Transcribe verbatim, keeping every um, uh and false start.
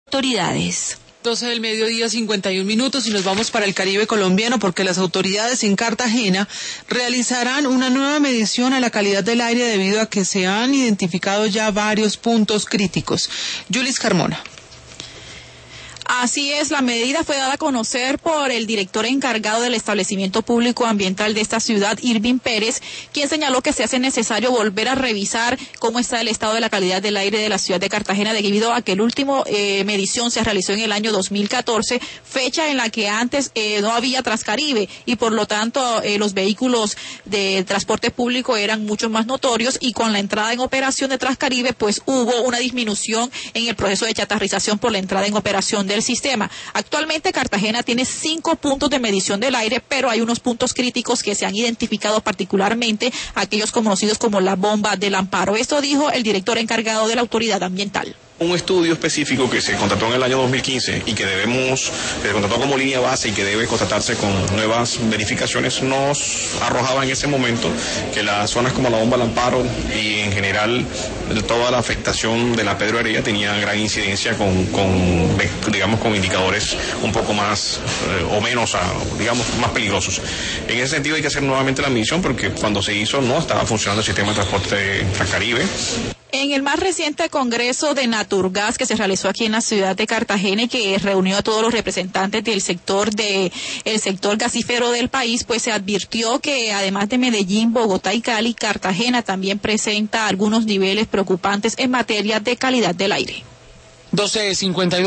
autoridades. doce del mediodía, cincuenta y un minutos, y nos vamos para el Caribe colombiano porque las autoridades en Cartagena realizarán una nueva medición a la calidad del aire debido a que se han identificado ya varios puntos críticos. Yulis Carmona. Así es, la medida fue dada a conocer por el director encargado del establecimiento público ambiental de esta ciudad, Irving Pérez, quien señaló que se hace necesario volver a revisar cómo está el estado de la calidad del aire de la ciudad de Cartagena debido a que el último eh, medición se realizó en el año dos mil catorce, fecha en la que antes eh, no había Transcaribe y por lo tanto eh, los vehículos de transporte público eran mucho más notorios, y con la entrada en operación de Transcaribe pues hubo una disminución en el proceso de chatarrización por la entrada en operación del sistema. Actualmente Cartagena tiene cinco puntos de medición del aire, pero hay unos puntos críticos que se han identificado, particularmente aquellos conocidos como la bomba del Amparo. Esto dijo el director encargado de la autoridad ambiental. Un estudio específico que se contrató en el año dos mil quince y que debemos, que se contrató como línea base y que debe constatarse con nuevas verificaciones, nos arrojaba en ese momento que las zonas como la bomba del Amparo y en general toda la afectación de la Pedro Heredia tenía gran incidencia con, con digamos, con indicadores un poco más eh, o menos, digamos, más peligrosos. En ese sentido hay que hacer nuevamente la medición porque cuando se hizo no estaba funcionando el sistema de transporte Transcaribe. En el más reciente congreso de Naturgas que se realizó aquí en la ciudad de Cartagena y que reunió a todos los representantes del sector de el sector gasífero del país, pues se advirtió que además de Medellín, Bogotá y Cali, Cartagena también presenta algunos niveles preocupantes en materia de calidad del aire. doce cincuenta y dos